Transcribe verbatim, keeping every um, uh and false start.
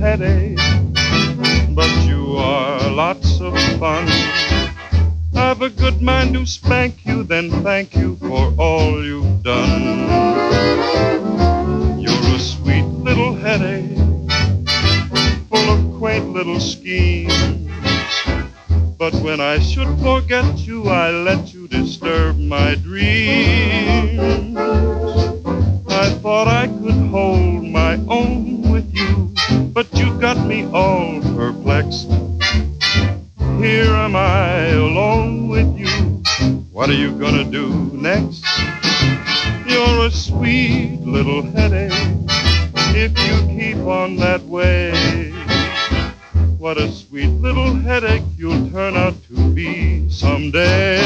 headache, but you are lots of fun. I've a good mind to spank you, then thank you for all you've done. You're a sweet little headache, full of quaint little schemes. But when I should forget you, I let you disturb my dreams. I thought I could hold my own with you, but you got me all perplexed. Here am I alone with you. What are you gonna do next? You're a sweet little headache if you keep on that way. What a sweet little headache you'll turn out to be someday.